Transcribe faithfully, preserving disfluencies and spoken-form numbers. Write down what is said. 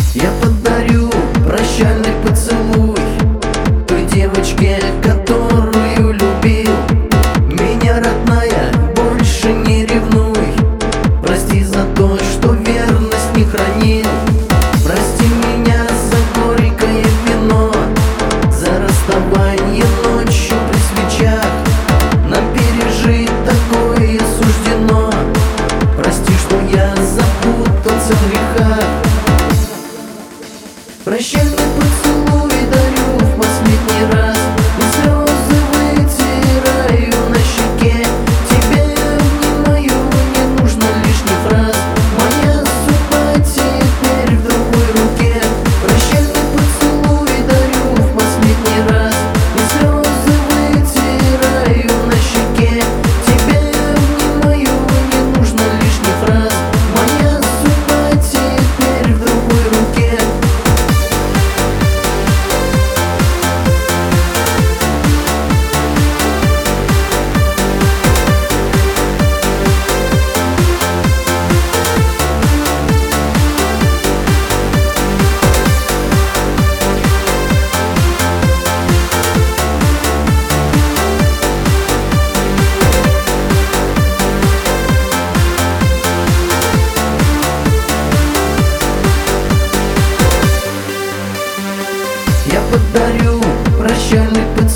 Я подарю прощальный поцелуй той девочке, которую любил. Меня, родная, больше не ревнуй. Прости за то, что верность не хранил. Прости меня за горькое вино, за расставание ночью при свечах. Нам пережить такое суждено. Прости, что я запутался в грехах. Прощальный поцелуй дарю в последний раз, и слезы вытираю на щеке. Тебя обнимаю, не нужно лишних фраз. Моя судьба теперь в другой руке. Прощальный поцелуй дарю в последний раз, и слезы вытираю на щеке. Тебя обнимаю, не нужно лишних фраз. Моя судьба теперь в другой руке. Я подарю прощальный поцелуй